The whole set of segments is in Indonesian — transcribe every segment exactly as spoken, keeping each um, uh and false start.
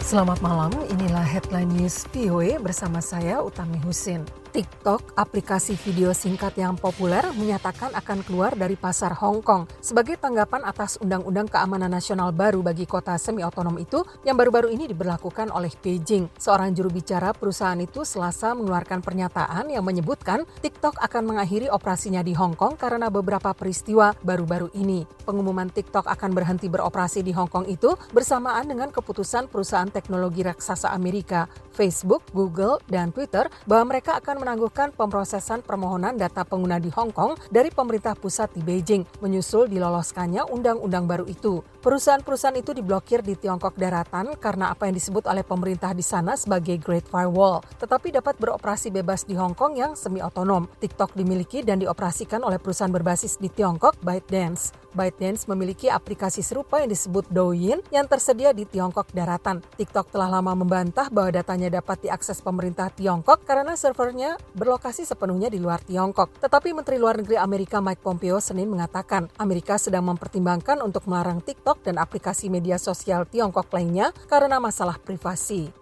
Selamat malam, inilah Headline News V O A bersama saya Utami Husin. TikTok, aplikasi video singkat yang populer, menyatakan akan keluar dari pasar Hong Kong sebagai tanggapan atas Undang-Undang Keamanan Nasional baru bagi kota semi-otonom itu yang baru-baru ini diberlakukan oleh Beijing. Seorang juru bicara perusahaan itu Selasa mengeluarkan pernyataan yang menyebutkan TikTok akan mengakhiri operasinya di Hong Kong karena beberapa peristiwa baru-baru ini. Pengumuman TikTok akan berhenti beroperasi di Hong Kong itu bersamaan dengan keputusan perusahaan teknologi raksasa Amerika, Facebook, Google, dan Twitter bahwa mereka akan menangguhkan pemrosesan permohonan data pengguna di Hong Kong dari pemerintah pusat di Beijing, menyusul diloloskannya undang-undang baru itu. Perusahaan-perusahaan itu diblokir di Tiongkok daratan karena apa yang disebut oleh pemerintah di sana sebagai Great Firewall, tetapi dapat beroperasi bebas di Hong Kong yang semi-otonom. TikTok dimiliki dan dioperasikan oleh perusahaan berbasis di Tiongkok, ByteDance. ByteDance memiliki aplikasi serupa yang disebut Douyin yang tersedia di Tiongkok daratan. TikTok telah lama membantah bahwa datanya dapat diakses pemerintah Tiongkok karena servernya berlokasi sepenuhnya di luar Tiongkok. Tetapi Menteri Luar Negeri Amerika Mike Pompeo Senin mengatakan Amerika sedang mempertimbangkan untuk melarang TikTok dan aplikasi media sosial Tiongkok lainnya karena masalah privasi.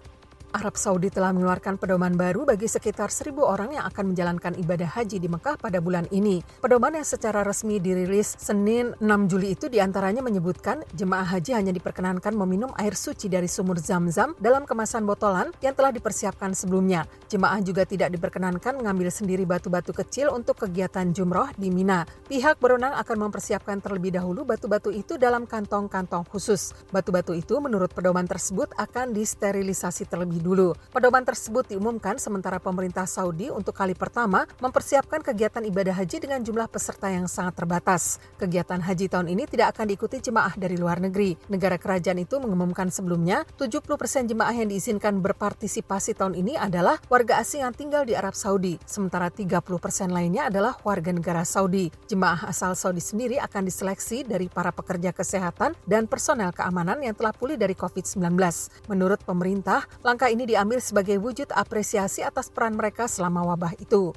Arab Saudi telah mengeluarkan pedoman baru bagi sekitar seribu orang yang akan menjalankan ibadah haji di Mekah pada bulan ini. Pedoman yang secara resmi dirilis Senin enam Juli itu diantaranya menyebutkan jemaah haji hanya diperkenankan meminum air suci dari sumur Zam-Zam dalam kemasan botolan yang telah dipersiapkan sebelumnya. Jemaah juga tidak diperkenankan mengambil sendiri batu-batu kecil untuk kegiatan jumroh di Mina. Pihak berwenang akan mempersiapkan terlebih dahulu batu-batu itu dalam kantong-kantong khusus. Batu-batu itu menurut pedoman tersebut akan disterilisasi terlebih dulu. Pedoman tersebut diumumkan sementara pemerintah Saudi untuk kali pertama mempersiapkan kegiatan ibadah haji dengan jumlah peserta yang sangat terbatas. Kegiatan haji tahun ini tidak akan diikuti jemaah dari luar negeri. Negara kerajaan itu mengumumkan sebelumnya tujuh puluh persen jemaah yang diizinkan berpartisipasi tahun ini adalah warga asing yang tinggal di Arab Saudi, sementara tiga puluh persen lainnya adalah warga negara Saudi. Jemaah asal Saudi sendiri akan diseleksi dari para pekerja kesehatan dan personel keamanan yang telah pulih dari covid sembilan belas. Menurut pemerintah, langkah ini diambil sebagai wujud apresiasi atas peran mereka selama wabah itu.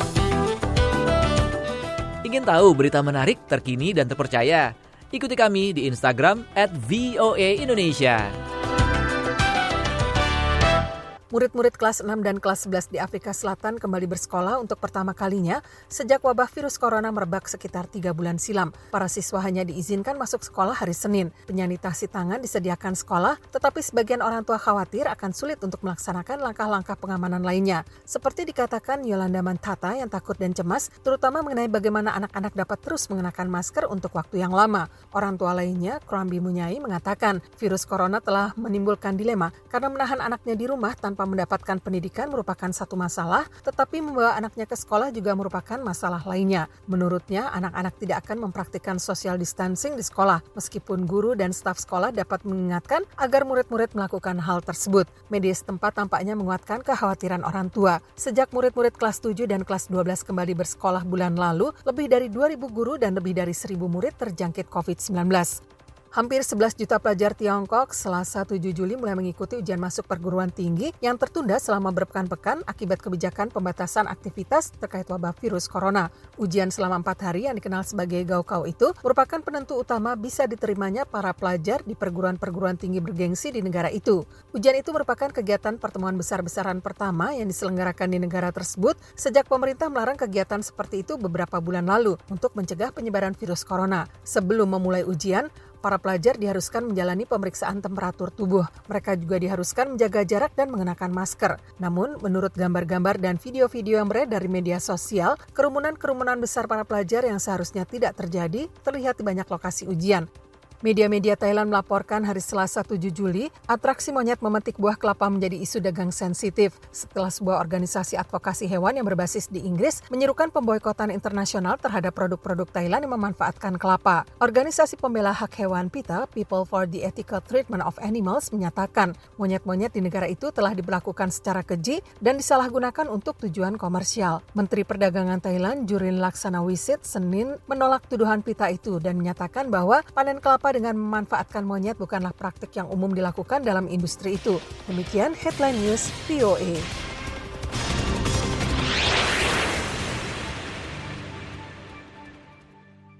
Ingin tahu berita menarik, terkini, dan terpercaya? Ikuti kami di Instagram at V O A Indonesia. Murid-murid kelas enam dan kelas sebelas di Afrika Selatan kembali bersekolah untuk pertama kalinya sejak wabah virus corona merebak sekitar tiga bulan silam. Para siswa hanya diizinkan masuk sekolah hari Senin. Penyanitasi tangan disediakan sekolah, tetapi sebagian orang tua khawatir akan sulit untuk melaksanakan langkah-langkah pengamanan lainnya. Seperti dikatakan Yolanda Mantata yang takut dan cemas, terutama mengenai bagaimana anak-anak dapat terus mengenakan masker untuk waktu yang lama. Orang tua lainnya, Krambi Munyai, mengatakan virus corona telah menimbulkan dilema karena menahan anaknya di rumah tanpa Tanpa mendapatkan pendidikan merupakan satu masalah, tetapi membawa anaknya ke sekolah juga merupakan masalah lainnya. Menurutnya, anak-anak tidak akan mempraktikkan social distancing di sekolah, meskipun guru dan staf sekolah dapat mengingatkan agar murid-murid melakukan hal tersebut. Media setempat tampaknya menguatkan kekhawatiran orang tua. Sejak murid-murid kelas tujuh dan kelas dua belas kembali bersekolah bulan lalu, lebih dari dua ribu guru dan lebih dari seribu murid terjangkit covid sembilan belas. Hampir sebelas juta pelajar Tiongkok Selasa tujuh Juli mulai mengikuti ujian masuk perguruan tinggi yang tertunda selama berpekan-pekan akibat kebijakan pembatasan aktivitas terkait wabah virus corona. Ujian selama empat hari yang dikenal sebagai Gaokao itu merupakan penentu utama bisa diterimanya para pelajar di perguruan-perguruan tinggi bergengsi di negara itu. Ujian itu merupakan kegiatan pertemuan besar-besaran pertama yang diselenggarakan di negara tersebut sejak pemerintah melarang kegiatan seperti itu beberapa bulan lalu untuk mencegah penyebaran virus corona. Sebelum memulai ujian, para pelajar diharuskan menjalani pemeriksaan temperatur tubuh. Mereka juga diharuskan menjaga jarak dan mengenakan masker. Namun, menurut gambar-gambar dan video-video yang beredar dari media sosial, kerumunan-kerumunan besar para pelajar yang seharusnya tidak terjadi terlihat di banyak lokasi ujian. Media-media Thailand melaporkan hari Selasa tujuh Juli, atraksi monyet memetik buah kelapa menjadi isu dagang sensitif setelah sebuah organisasi advokasi hewan yang berbasis di Inggris menyerukan pemboikotan internasional terhadap produk-produk Thailand yang memanfaatkan kelapa. Organisasi pembela hak hewan PETA, People for the Ethical Treatment of Animals, menyatakan monyet-monyet di negara itu telah diberlakukan secara keji dan disalahgunakan untuk tujuan komersial. Menteri Perdagangan Thailand, Jurin Laksanawisit, Senin menolak tuduhan PETA itu dan menyatakan bahwa panen kelapa dengan memanfaatkan monyet bukanlah praktik yang umum dilakukan dalam industri itu. Demikian Headline News V O A.